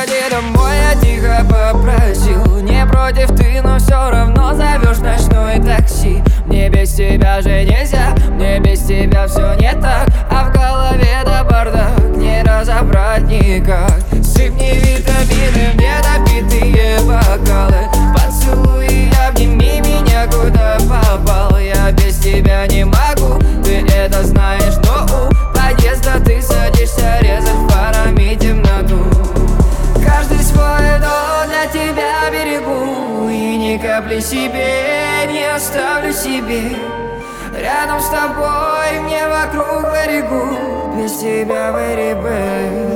приходи домой, я тихо попросил. Не против ты, но все равно зовешь ночное такси. Мне без тебя же нельзя, мне без тебя все не так. А в голове да бардак, не разобрать никак. Сыпни витамины, мне допитые бокалы. Поцелуй, обними меня, куда попал. Я без тебя не могу, ты это знаешь, но у подъезда ты садишься резать фарами темноту. Каждый свой дом для тебя берегу, и ни капли себе не оставлю себе. Рядом с тобой, мне вокруг берегу, без тебя very bad.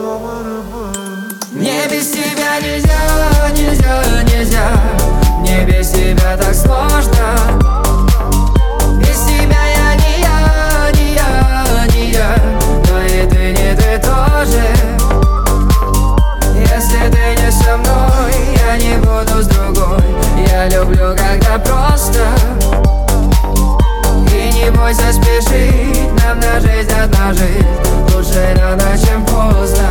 Мне без тебя нельзя, нельзя, нельзя. Мне без тебя так сложно. Без тебя я не я, не я, не я. Но и ты не ты тоже. Если ты не со мной, я не буду с другой. Я люблю, когда просто. И не бойся спешить, нам на жизнь одна жизнь. Лучше рано, чем поздно.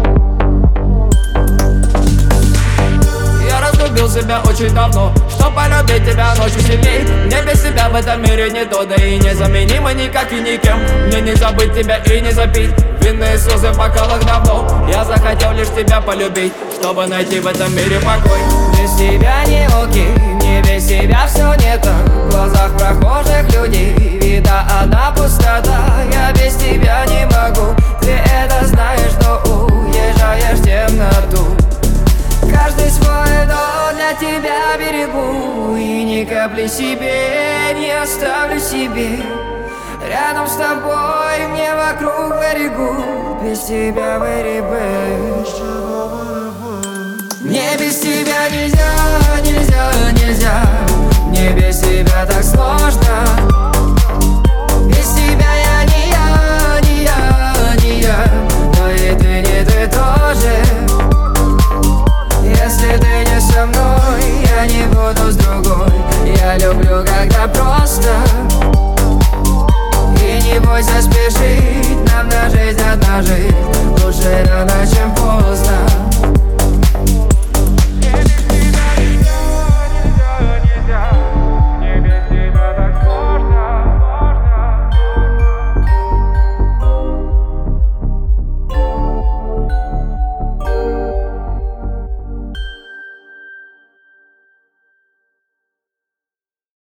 Я разлюбил себя очень давно, чтоб полюбить тебя ночью сильней. Мне без тебя в этом мире не то, да и незаменимо никак и никем. Мне не забыть тебя и не запить винные слезы в бокалах давно. Я захотел лишь тебя полюбить, чтобы найти в этом мире покой. Без тебя не окей, мне без тебя все не так. В глазах прохожих людей вида одна пустота. Я без тебя не могу, ты это знаешь, но уезжаешь в темноту. Каждый свой дом для тебя берегу, и ни капли себе не оставлю себе. Рядом с тобой, мне вокруг берегу, без тебя very bad. Мне без тебя нельзя, нельзя, нельзя. Мне без тебя так сложно. Без тебя я не я, не я, не я. Но и ты не ты тоже. Если ты не со мной, я не буду с другой. Я люблю, когда просто. И не бойся спешить, нам на жизнь одна жизнь. Лучше рано, чем поздно.